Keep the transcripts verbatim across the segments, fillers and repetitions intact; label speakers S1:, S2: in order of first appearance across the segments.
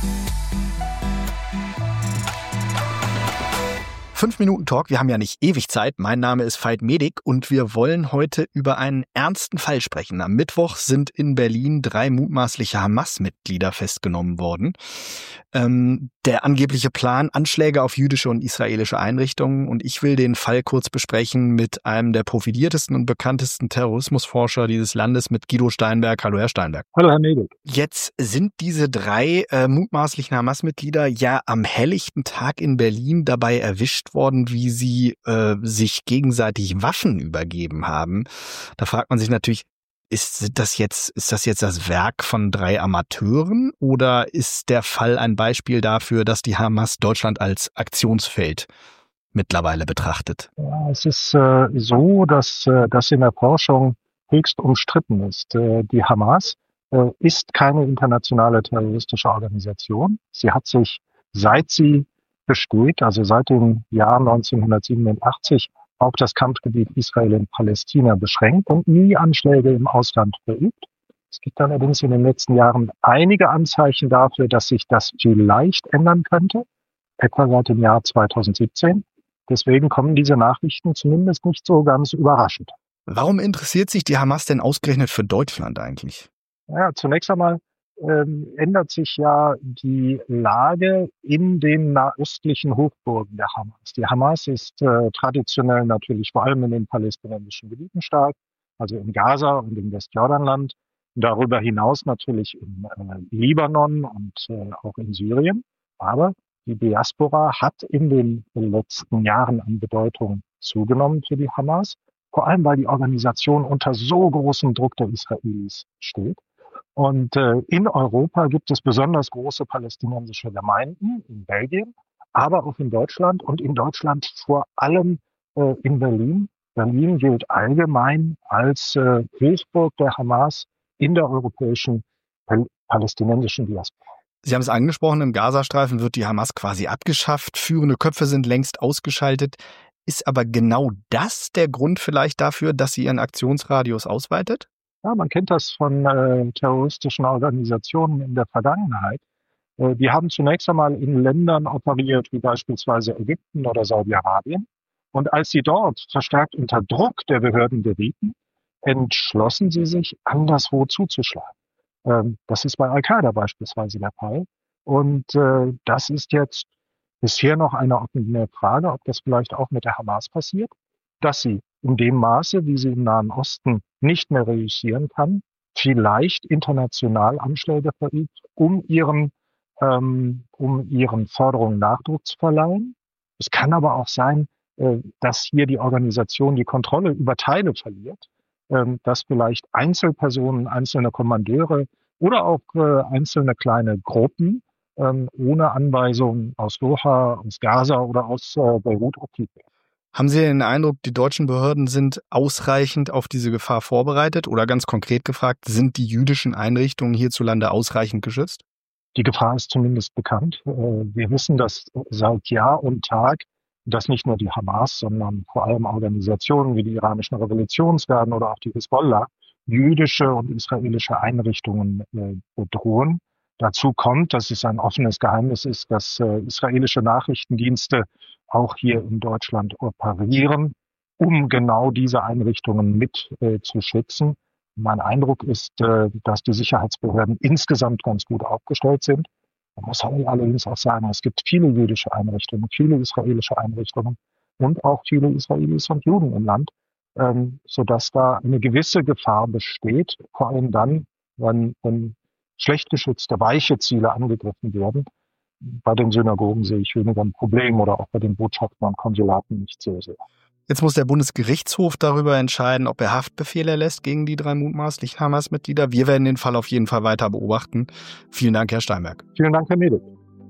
S1: Fünf Minuten Talk, wir haben ja nicht ewig Zeit. Mein Name ist Veit Medik und wir wollen heute über einen ernsten Fall sprechen. Am Mittwoch sind in Berlin drei mutmaßliche Hamas-Mitglieder festgenommen worden. Ähm, der angebliche Plan, Anschläge auf jüdische und israelische Einrichtungen. Und ich will den Fall kurz besprechen mit einem der profiliertesten und bekanntesten Terrorismusforscher dieses Landes, mit Guido Steinberg. Hallo, Herr Steinberg.
S2: Hallo, Herr Medik.
S1: Jetzt sind diese drei äh, mutmaßlichen Hamas-Mitglieder ja am helllichten Tag in Berlin dabei erwischt worden, wie sie äh, sich gegenseitig Waffen übergeben haben. Da fragt man sich natürlich, ist das jetzt, ist das jetzt das Werk von drei Amateuren oder ist der Fall ein Beispiel dafür, dass die Hamas Deutschland als Aktionsfeld mittlerweile betrachtet?
S2: Ja, es ist äh, so, dass äh, das in der Forschung höchst umstritten ist. Äh, die Hamas äh, ist keine internationale terroristische Organisation. Sie hat sich, seit sie besteht, also seit dem Jahr neunzehnhundertsiebenundachtzig, auf das Kampfgebiet Israel und Palästina beschränkt und nie Anschläge im Ausland verübt. Es gibt allerdings in den letzten Jahren einige Anzeichen dafür, dass sich das vielleicht ändern könnte, etwa seit dem Jahr zweitausendsiebzehn. Deswegen kommen diese Nachrichten zumindest nicht so ganz überraschend.
S1: Warum interessiert sich die Hamas denn ausgerechnet für Deutschland eigentlich?
S2: Ja, zunächst einmal ähm, ändert sich ja die Lage in den nahöstlichen Hochburgen der Hamas. Die Hamas ist äh, traditionell natürlich vor allem in den palästinensischen Gebieten stark, also in Gaza und im Westjordanland, darüber hinaus natürlich im äh, Libanon und äh, auch in Syrien. Aber die Diaspora hat in den letzten Jahren an Bedeutung zugenommen für die Hamas, vor allem weil die Organisation unter so großem Druck der Israelis steht. Und äh, in Europa gibt es besonders große palästinensische Gemeinden, in Belgien, aber auch in Deutschland und in Deutschland vor allem äh, in Berlin. Berlin gilt allgemein als äh, Hochburg der Hamas in der europäischen pal- palästinensischen Diaspora.
S1: Sie haben es angesprochen, im Gazastreifen wird die Hamas quasi abgeschafft, führende Köpfe sind längst ausgeschaltet. Ist aber genau das der Grund vielleicht dafür, dass sie ihren Aktionsradius ausweitet?
S2: Ja, man kennt das von äh, terroristischen Organisationen in der Vergangenheit. Äh, die haben zunächst einmal in Ländern operiert, wie beispielsweise Ägypten oder Saudi-Arabien. Und als sie dort verstärkt unter Druck der Behörden gerieten, entschlossen sie sich, anderswo zuzuschlagen. Ähm, das ist bei Al-Qaida beispielsweise der Fall. Und äh, das ist jetzt bisher noch eine offene Frage, ob das vielleicht auch mit der Hamas passiert, dass sie in dem Maße, wie sie im Nahen Osten nicht mehr reüssieren kann, vielleicht international Anschläge verübt, um ihren, ähm, um ihren Forderungen Nachdruck zu verleihen. Es kann aber auch sein, äh, dass hier die Organisation die Kontrolle über Teile verliert, äh, dass vielleicht Einzelpersonen, einzelne Kommandeure oder auch äh, einzelne kleine Gruppen äh, ohne Anweisungen aus Doha, aus Gaza oder aus äh, Beirut aktiv werden.
S1: Haben Sie den Eindruck, die deutschen Behörden sind ausreichend auf diese Gefahr vorbereitet? Oder ganz konkret gefragt, sind die jüdischen Einrichtungen hierzulande ausreichend geschützt?
S2: Die Gefahr ist zumindest bekannt. Wir wissen, dass seit Jahr und Tag, dass nicht nur die Hamas, sondern vor allem Organisationen wie die iranischen Revolutionsgarden oder auch die Hisbollah jüdische und israelische Einrichtungen bedrohen. Dazu kommt, dass es ein offenes Geheimnis ist, dass israelische Nachrichtendienste auch hier in Deutschland operieren, um genau diese Einrichtungen mit äh, zu schützen. Mein Eindruck ist, äh, dass die Sicherheitsbehörden insgesamt ganz gut aufgestellt sind. Man muss allerdings auch sagen, es gibt viele jüdische Einrichtungen, viele israelische Einrichtungen und auch viele Israelis und Juden im Land, ähm, sodass da eine gewisse Gefahr besteht, vor allem dann, wenn, wenn schlecht geschützte, weiche Ziele angegriffen werden. Bei den Synagogen sehe ich weniger ein Problem oder auch bei den Botschaften und Konsulaten nicht sehr, sehr.
S1: Jetzt muss der Bundesgerichtshof darüber entscheiden, ob er Haftbefehl erlässt gegen die drei mutmaßlichen Hamas-Mitglieder. Wir werden den Fall auf jeden Fall weiter beobachten. Vielen Dank, Herr Steinberg.
S2: Vielen Dank, Herr Medik.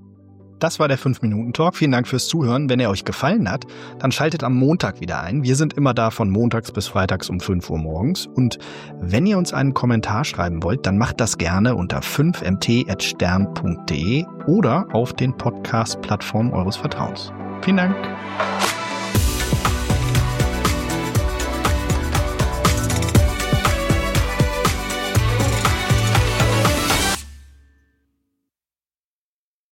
S1: Das war der fünf Minuten Talk. Vielen Dank fürs Zuhören. Wenn er euch gefallen hat, dann schaltet am Montag wieder ein. Wir sind immer da von montags bis freitags um fünf Uhr morgens. Und wenn ihr uns einen Kommentar schreiben wollt, dann macht das gerne unter fünf m t at stern punkt d e oder auf den Podcast-Plattformen eures Vertrauens. Vielen Dank.